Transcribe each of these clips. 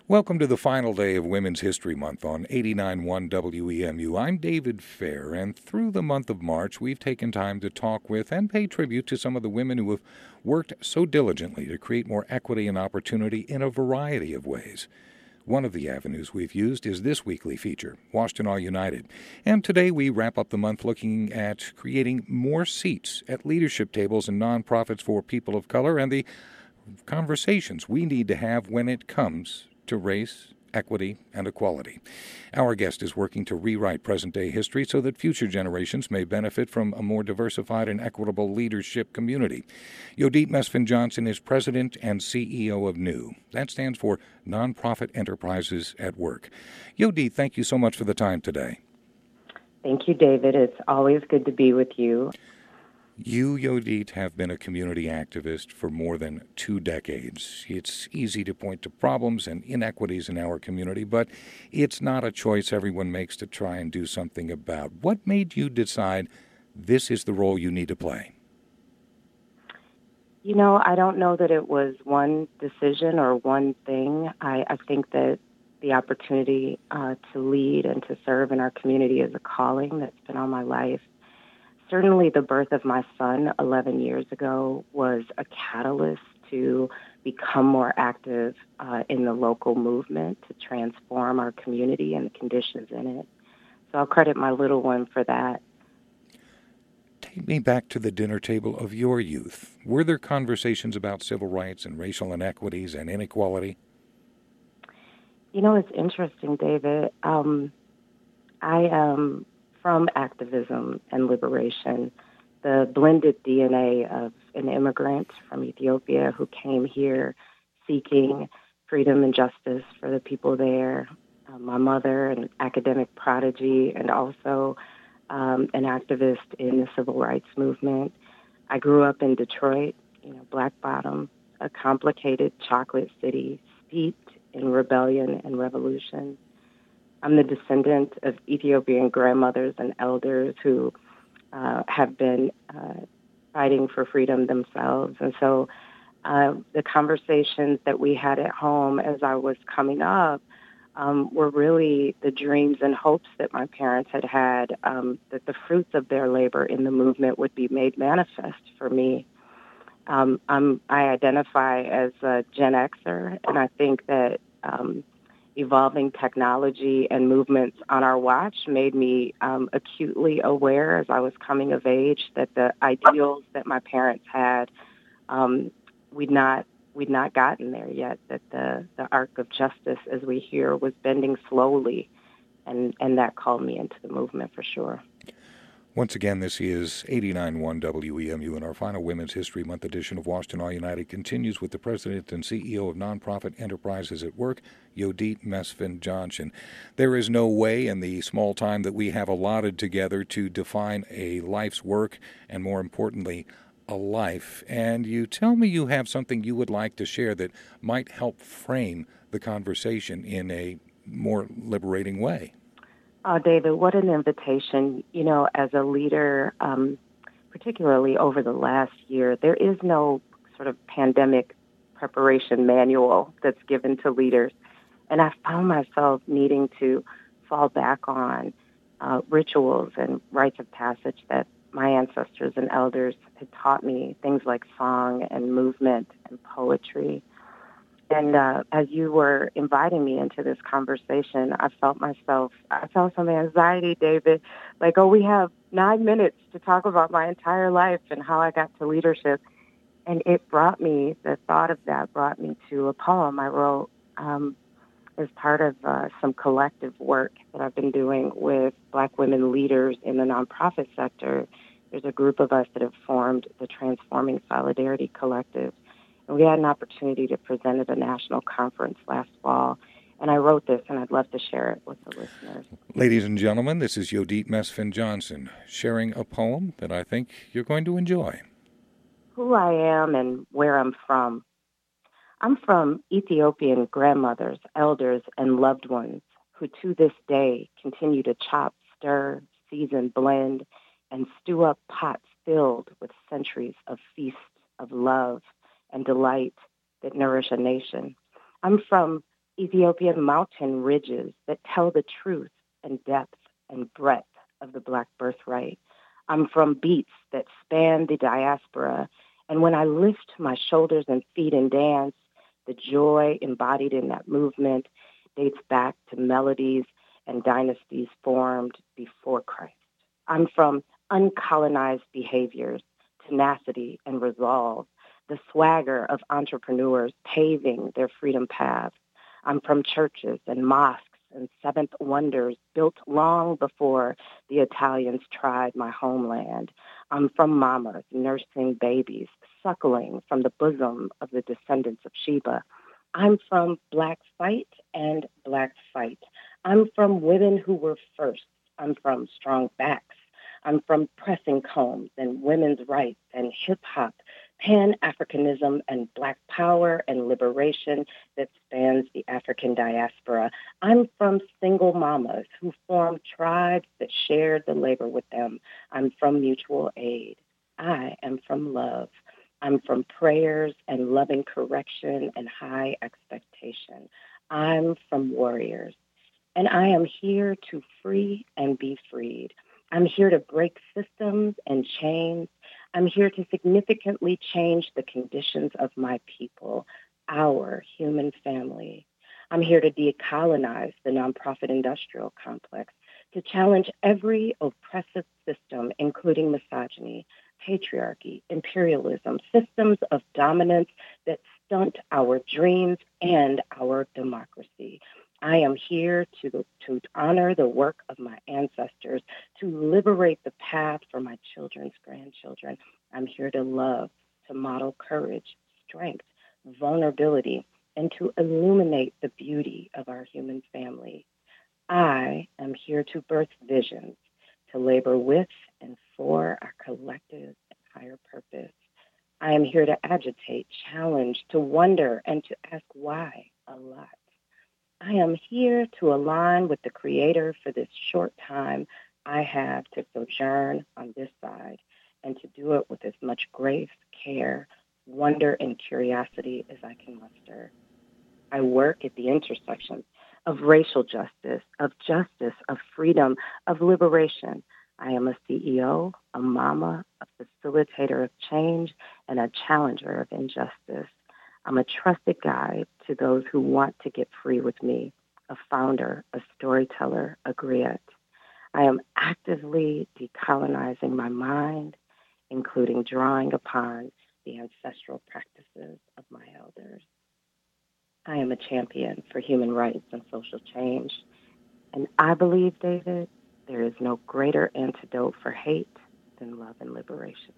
Welcome to the final day of Women's History Month on 89.1 WEMU. I'm David Fair, and through the month of March, we've taken time to talk with and pay tribute to some of the women who have worked so diligently to create more equity and opportunity in a variety of ways. One of the avenues we've used is this weekly feature, Washtenaw United. And today we wrap up the month looking at creating more seats at leadership tables and nonprofits for people of color and the conversations we need to have when it comes to race, equity, and equality. Our guest is working to rewrite present-day history so that future generations may benefit from a more diversified and equitable leadership community. Yodit Mesfin-Johnson is president and CEO of NEW. That stands for Nonprofit Enterprises at Work. Yodit, thank you so much for the time today. Thank you, David. It's always good to be with you. You, Yodit, have been a community activist for more than 2 decades. It's easy to point to problems and inequities in our community, but it's not a choice everyone makes to try and do something about. What made you decide this is the role you need to play? You know, I don't know that it was one decision or one thing. I think that the opportunity to lead and to serve in our community is a calling that's been on my life. Certainly the birth of my son 11 years ago was a catalyst to become more active in the local movement to transform our community and the conditions in it. So I'll credit my little one for that. Take me back to the dinner table of your youth. Were there conversations about civil rights and racial inequities and inequality? You know, it's interesting, David. I am from activism and liberation, the blended DNA of an immigrant from Ethiopia who came here seeking freedom and justice for the people there. My mother, an academic prodigy, and also an activist in the civil rights movement. I grew up in Detroit, Black Bottom, a complicated chocolate city steeped in rebellion and revolution. I'm the descendant of Ethiopian grandmothers and elders who have been fighting for freedom themselves. And so the conversations that we had at home as I was coming up were really the dreams and hopes that my parents had, that the fruits of their labor in the movement would be made manifest for me. I identify as a Gen Xer, and I think that evolving technology and movements on our watch made me acutely aware as I was coming of age that the ideals that my parents had, we'd not gotten there yet, that the arc of justice, as we hear, was bending slowly, and that called me into the movement for sure. Once again, this is 89.1 WEMU, and our final Women's History Month edition of Washtenaw United continues with the President and CEO of Nonprofit Enterprises at Work, Yodit Mesfin-Johnson. There is no way in the small time that we have allotted together to define a life's work and, more importantly, a life. And you tell me you have something you would like to share that might help frame the conversation in a more liberating way. Oh, David, what an invitation. You know, as a leader, particularly over the last year, there is no sort of pandemic preparation manual that's given to leaders. And I found myself needing to fall back on rituals and rites of passage that my ancestors and elders had taught me, things like song and movement and poetry. And as you were inviting me into this conversation, I felt some anxiety, David, like, we have 9 minutes to talk about my entire life and how I got to leadership. And the thought of that brought me to a poem I wrote as part of some collective work that I've been doing with Black women leaders in the nonprofit sector. There's a group of us that have formed the Transforming Solidarity Collective. And we had an opportunity to present at a national conference last fall. And I wrote this, and I'd love to share it with the listeners. Ladies and gentlemen, this is Yodit Mesfin-Johnson sharing a poem that I think you're going to enjoy. Who I am and where I'm from. I'm from Ethiopian grandmothers, elders, and loved ones who to this day continue to chop, stir, season, blend, and stew up pots filled with centuries of feasts of love and delight that nourish a nation. I'm from Ethiopian mountain ridges that tell the truth and depth and breadth of the Black birthright. I'm from beats that span the diaspora, and when I lift my shoulders and feet and dance, the joy embodied in that movement dates back to melodies and dynasties formed before Christ. I'm from uncolonized behaviors, tenacity and resolve, the swagger of entrepreneurs paving their freedom paths. I'm from churches and mosques and seventh wonders built long before the Italians tried my homeland. I'm from mamas nursing babies, suckling from the bosom of the descendants of Sheba. I'm from Black fight and Black fight. I'm from women who were first. I'm from strong backs. I'm from pressing combs and women's rights and hip-hop, Pan-Africanism and Black power and liberation that spans the African diaspora. I'm from single mamas who formed tribes that shared the labor with them. I'm from mutual aid. I am from love. I'm from prayers and loving correction and high expectation. I'm from warriors. And I am here to free and be freed. I'm here to break systems and chains. I'm here to significantly change the conditions of my people, our human family. I'm here to decolonize the nonprofit industrial complex, to challenge every oppressive system, including misogyny, patriarchy, imperialism, systems of dominance that stunt our dreams and our democracy. I am here to honor the work of my ancestors, to liberate the path for my children's grandchildren. I'm here to love, to model courage, strength, vulnerability, and to illuminate the beauty of our human family. I am here to birth visions, to labor with and for our collective and higher purpose. I am here to agitate, challenge, to wonder, and to ask why a lot. I am here to align with the Creator for this short time I have to sojourn on this side and to do it with as much grace, care, wonder, and curiosity as I can muster. I work at the intersections of racial justice, of freedom, of liberation. I am a CEO, a mama, a facilitator of change, and a challenger of injustice. I'm a trusted guide to those who want to get free with me, a founder, a storyteller, a griot. I am actively decolonizing my mind, including drawing upon the ancestral practices of my elders. I am a champion for human rights and social change. And I believe, David, there is no greater antidote for hate than love and liberation.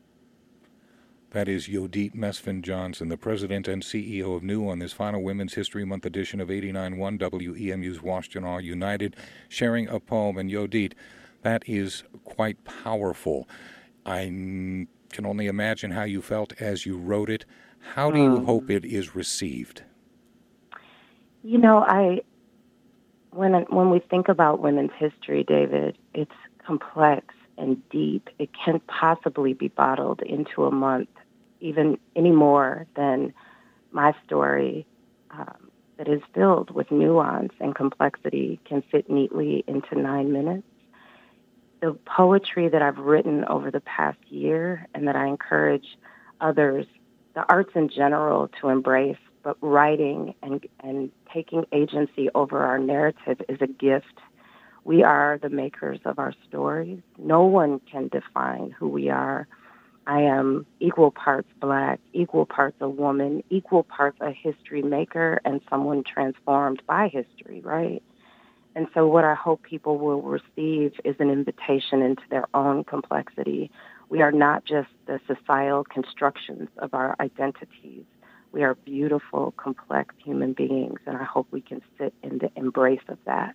That is Yodit Mesfin Johnson, the president and CEO of New on this final Women's History Month edition of 89.1 WEMU's Washtenaw United, sharing a poem. And Yodit, that is quite powerful. I can only imagine how you felt as you wrote it. How do you hope it is received? You know, when we think about women's history, David, it's complex and deep. It can't possibly be bottled into a month, even any more than my story that is filled with nuance and complexity can fit neatly into 9 minutes. The poetry that I've written over the past year and that I encourage others, the arts in general, to embrace, but writing and taking agency over our narrative is a gift. We are the makers of our stories. No one can define who we are. I am equal parts Black, equal parts a woman, equal parts a history maker, and someone transformed by history, right? And so what I hope people will receive is an invitation into their own complexity. We are not just the societal constructions of our identities. We are beautiful, complex human beings, and I hope we can sit in the embrace of that.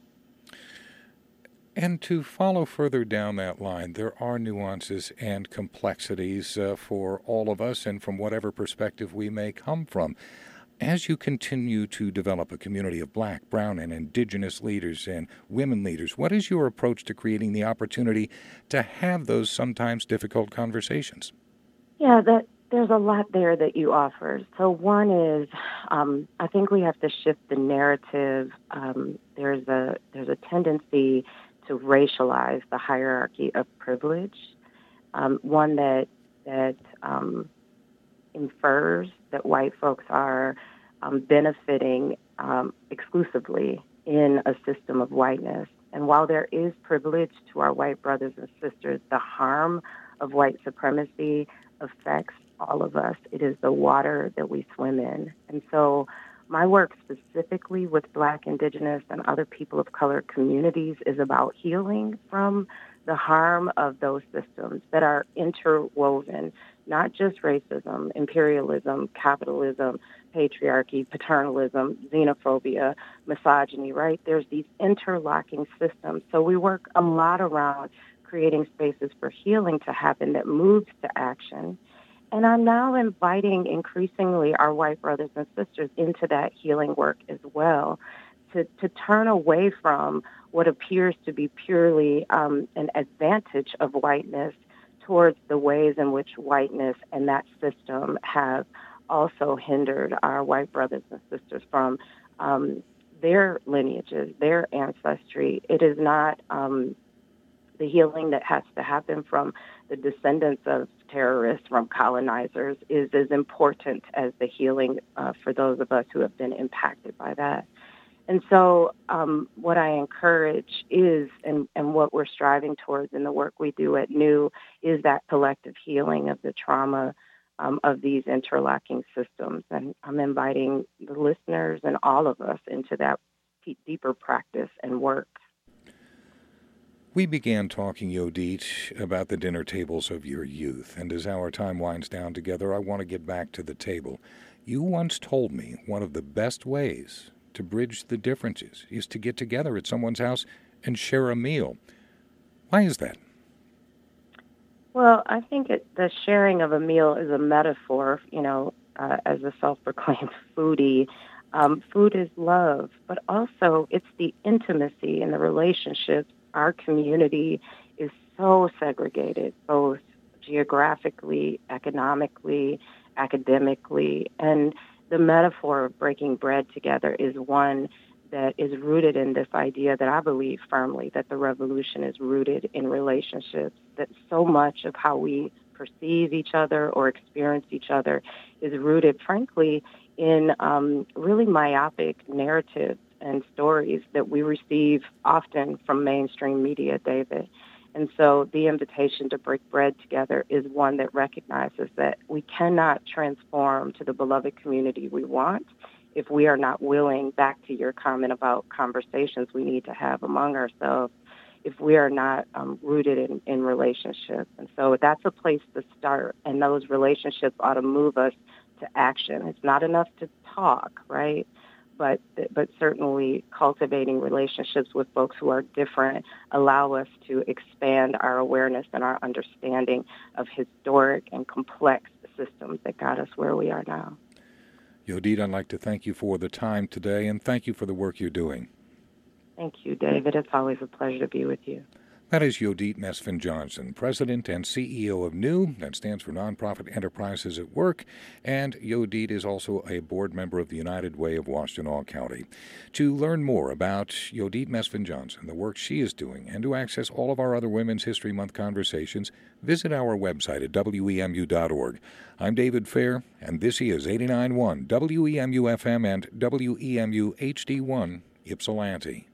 And to follow further down that line, there are nuances and complexities for all of us and from whatever perspective we may come from. As you continue to develop a community of Black, brown, and indigenous leaders and women leaders, what is your approach to creating the opportunity to have those sometimes difficult conversations? Yeah, There's a lot there that you offer. So one is, I think we have to shift the narrative. There's a tendency to racialize the hierarchy of privilege. One that infers that white folks are benefiting exclusively in a system of whiteness. And while there is privilege to our white brothers and sisters, the harm of white supremacy affects all of us. It is the water that we swim in. And so my work specifically with Black, Indigenous, and other people of color communities is about healing from the harm of those systems that are interwoven, not just racism, imperialism, capitalism, patriarchy, paternalism, xenophobia, misogyny, right? There's these interlocking systems. So we work a lot around creating spaces for healing to happen that moves to action. And I'm now inviting increasingly our white brothers and sisters into that healing work as well, to turn away from what appears to be purely an advantage of whiteness towards the ways in which whiteness and that system have also hindered our white brothers and sisters from their lineages, their ancestry. It is not the healing that has to happen from the descendants of terrorists, from colonizers, is as important as the healing for those of us who have been impacted by that. And so what I encourage is, and what we're striving towards in the work we do at New, is that collective healing of the trauma of these interlocking systems. And I'm inviting the listeners and all of us into that deeper practice and work. We began talking, Yodit, about the dinner tables of your youth, and as our time winds down together, I want to get back to the table. You once told me one of the best ways to bridge the differences is to get together at someone's house and share a meal. Why is that? Well, I think the sharing of a meal is a metaphor, as a self-proclaimed foodie. Food is love, but also it's the intimacy and the relationships. Our community is so segregated, both geographically, economically, academically, and the metaphor of breaking bread together is one that is rooted in this idea that I believe firmly that the revolution is rooted in relationships, that so much of how we perceive each other or experience each other is rooted, frankly, in really myopic narratives and stories that we receive often from mainstream media, David. And so the invitation to break bread together is one that recognizes that we cannot transform to the beloved community we want if we are not willing, back to your comment about conversations we need to have among ourselves, if we are not rooted in relationships. And so that's a place to start, and those relationships ought to move us to action. It's not enough to talk, right? But certainly cultivating relationships with folks who are different allow us to expand our awareness and our understanding of historic and complex systems that got us where we are now. Yodit, I'd like to thank you for the time today, and thank you for the work you're doing. Thank you, David. It's always a pleasure to be with you. That is Yodit Mesfin-Johnson, President and CEO of New, that stands for Nonprofit Enterprises at Work, and Yodit is also a board member of the United Way of Washtenaw County. To learn more about Yodit Mesfin-Johnson, the work she is doing, and to access all of our other Women's History Month conversations, visit our website at WEMU.org. I'm David Fair, and this is 89.1 WEMU FM and WEMU HD1 Ypsilanti.